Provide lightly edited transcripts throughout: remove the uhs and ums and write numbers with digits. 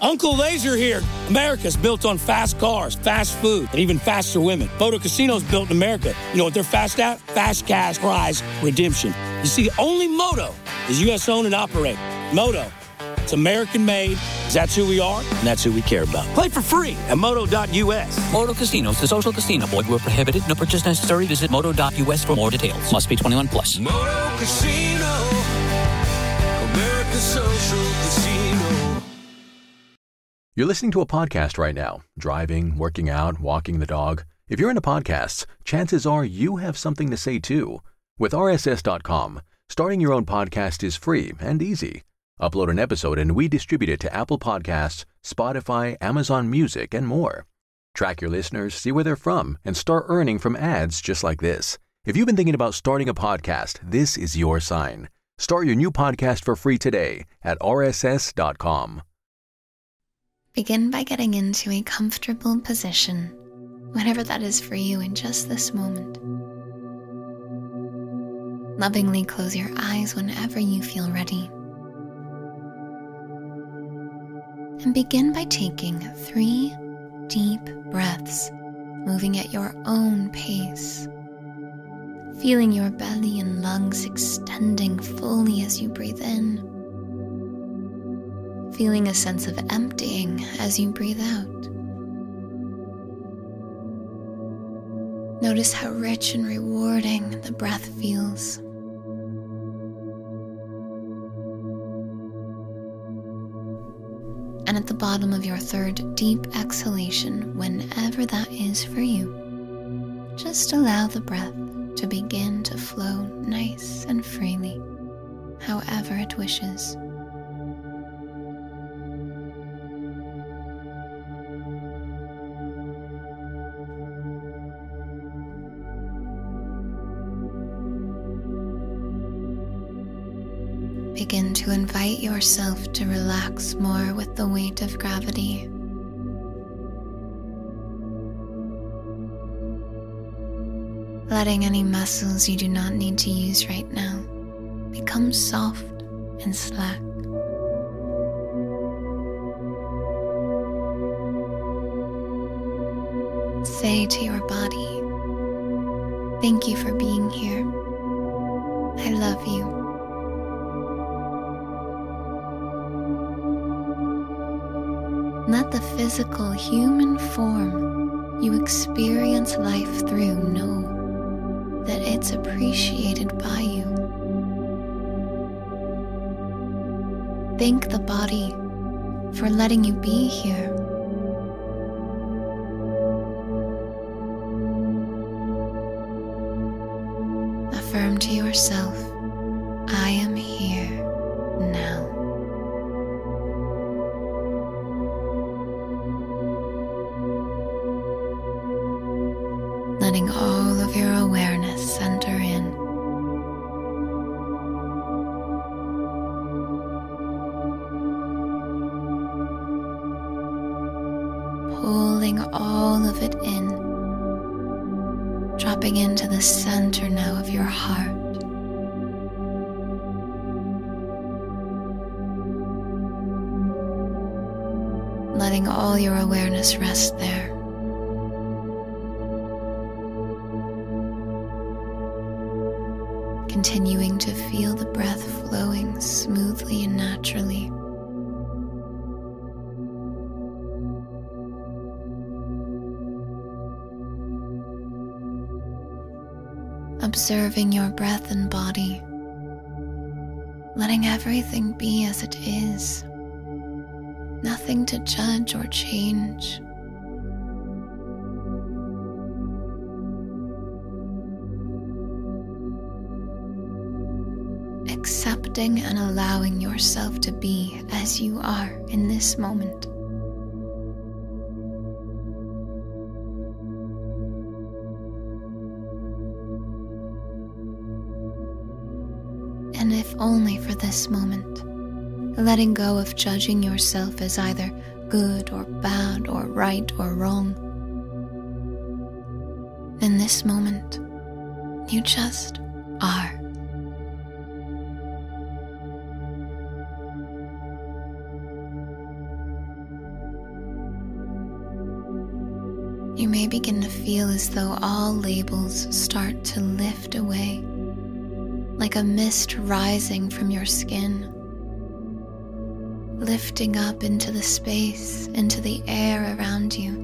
Uncle Laser here. America's built on fast cars, fast food, and even faster women. Moto Casino's built in America. You know what they're fast at? Fast cash prize redemption. You see, only Moto is U.S. owned and operated. Moto, it's American made. That's who we are, and that's who we care about. Play for free at moto.us. Moto Casinos, the social casino. Void where prohibited. No purchase necessary. Visit moto.us for more details. Must be 21 plus. Moto Casino, America's social casino. You're listening to a podcast right now. Driving, working out, walking the dog. If you're into podcasts, chances are you have something to say too. With RSS.com, starting your own podcast is free and easy. Upload an episode and we distribute it to Apple Podcasts, Spotify, Amazon Music, and more. Track your listeners, see where they're from, and start earning from ads just like this. If you've been thinking about starting a podcast, this is your sign. Start your new podcast for free today at RSS.com. Begin by getting into a comfortable position, whatever that is for you in just this moment. Lovingly close your eyes whenever you feel ready. And begin by taking 3 deep breaths, moving at your own pace. Feeling your belly and lungs extending fully as you breathe in. Feeling a sense of emptying as you breathe out. Notice how rich and rewarding the breath feels. And at the bottom of your 3rd deep exhalation, whenever that is for you, just allow the breath to begin to flow nice and freely, however it wishes. Begin to invite yourself to relax more with the weight of gravity. Letting any muscles you do not need to use right now become soft and slack. Say to your body, "Thank you for being here. I love you." Let the physical human form you experience life through know that it's appreciated by you. Thank the body for letting you be here. Affirm to yourself, "I am here now." Letting all of your awareness center in. Pulling all of it in. Dropping into the center now of your heart. Letting all your awareness rest there. Continuing to feel the breath flowing smoothly and naturally. Observing your breath and body, letting everything be as it is, nothing to judge or change. Accepting and allowing yourself to be as you are in this moment. And if only for this moment, letting go of judging yourself as either good or bad or right or wrong. In this moment, you just are. You may begin to feel as though all labels start to lift away, like a mist rising from your skin, lifting up into the space, into the air around you.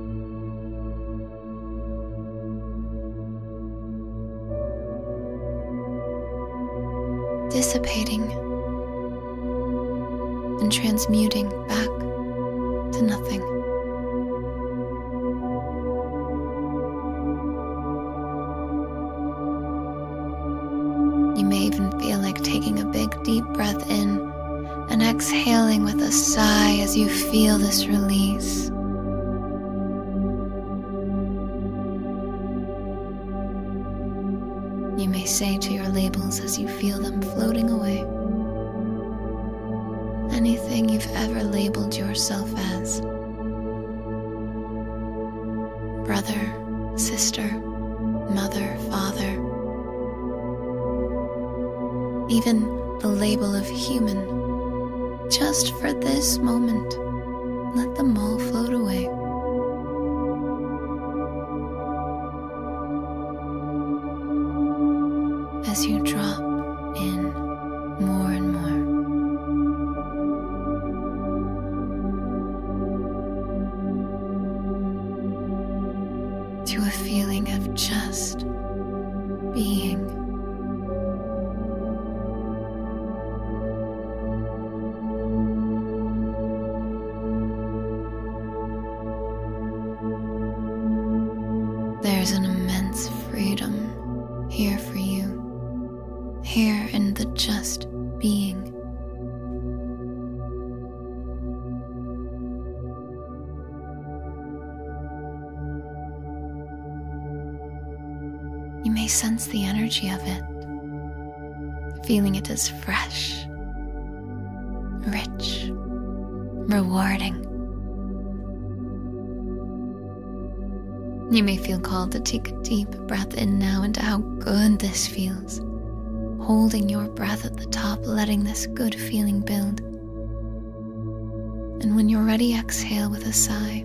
Dissipating and transmuting back to nothing. You may even feel like taking a big deep breath in and exhaling with a sigh as you feel this release. You may say to your labels as you feel them floating away, anything you've ever labeled yourself as: brother, sister, mother, father, even the label of human. Just for this moment, let them all float away. As you drop in more and more. To a feeling of just being. There's an immense freedom here for you, here in the just being. You may sense the energy of it, feeling it as fresh, rich, rewarding. You may feel called to take a deep breath in now into how good this feels, holding your breath at the top, letting this good feeling build. And when you're ready, exhale with a sigh.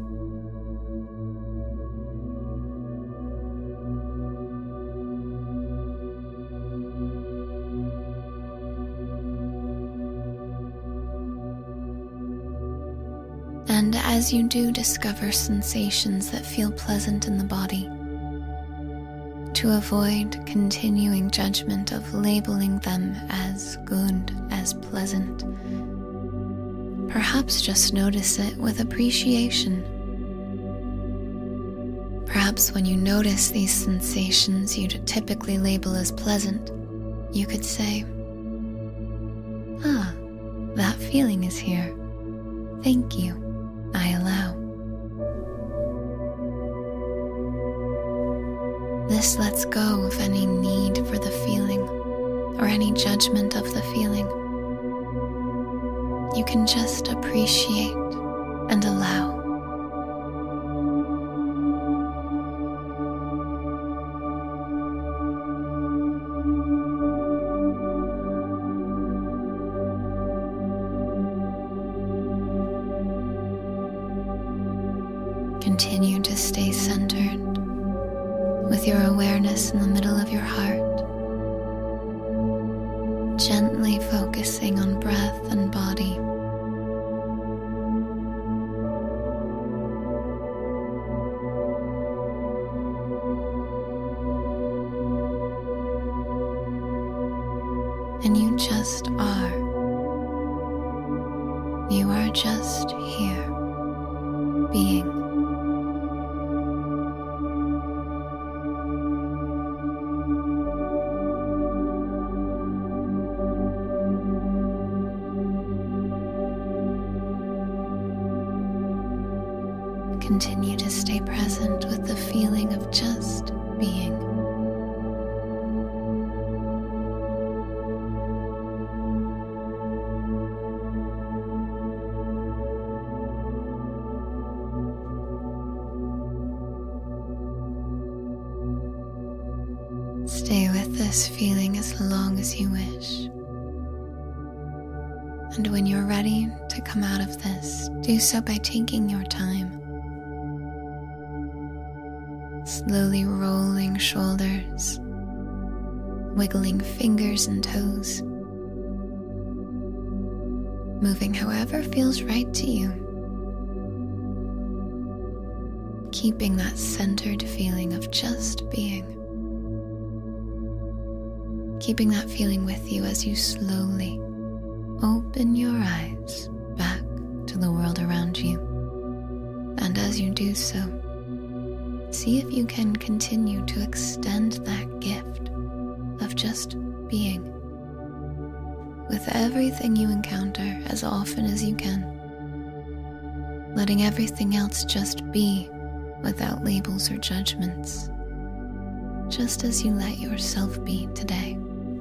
And as you do discover sensations that feel pleasant in the body, to avoid continuing judgment of labeling them as good, as pleasant, perhaps just notice it with appreciation. Perhaps when you notice these sensations you'd typically label as pleasant, you could say, "Ah, that feeling is here. Thank you. I allow." This lets go of any need for the feeling or any judgment of the feeling. You can just appreciate and allow. Continue to stay centered with your awareness in the middle of your heart, gently focusing on breath and body. And you just are. You are just here, being. Continue to stay present with the feeling of just being. Stay with this feeling as long as you wish. And when you're ready to come out of this, do so by taking your time. slowly rolling shoulders, wiggling fingers and toes, moving however feels right to you, keeping that centered feeling of just being, keeping that feeling with you as you slowly open your eyes back to the world around you. And as you do so, see if you can continue to extend that gift of just being with everything you encounter as often as you can, letting everything else just be without labels or judgments, just as you let yourself be today.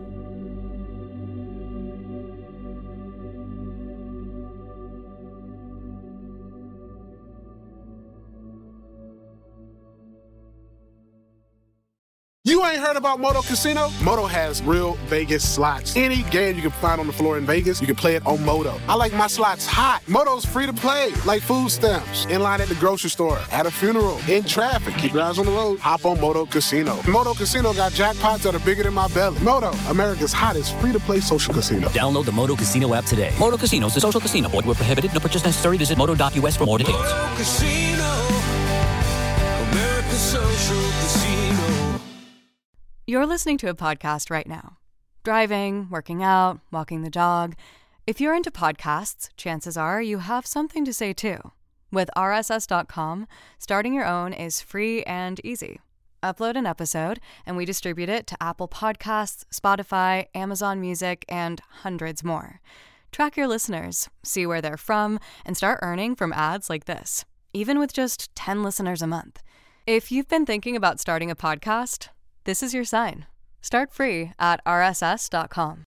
You ain't heard about Moto Casino? Moto has real Vegas slots. Any game you can find on the floor in Vegas, you can play it on Moto. I like my slots hot. Moto's free to play, like food stamps. In line at the grocery store, at a funeral, in traffic. Keep your eyes on the road. Hop on Moto Casino. Moto Casino got jackpots that are bigger than my belly. Moto, America's hottest free-to-play social casino. Download the Moto Casino app today. Moto Casino is a social casino. Void where prohibited. No purchase necessary. Visit moto.us for more details. Moto Casino, America's social casino. You're listening to a podcast right now. Driving, working out, walking the dog. If you're into podcasts, chances are you have something to say too. With RSS.com, starting your own is free and easy. Upload an episode, and we distribute it to Apple Podcasts, Spotify, Amazon Music, and hundreds more. Track your listeners, see where they're from, and start earning from ads like this, even with just 10 listeners a month. If you've been thinking about starting a podcast, this is your sign. Start free at rss.com.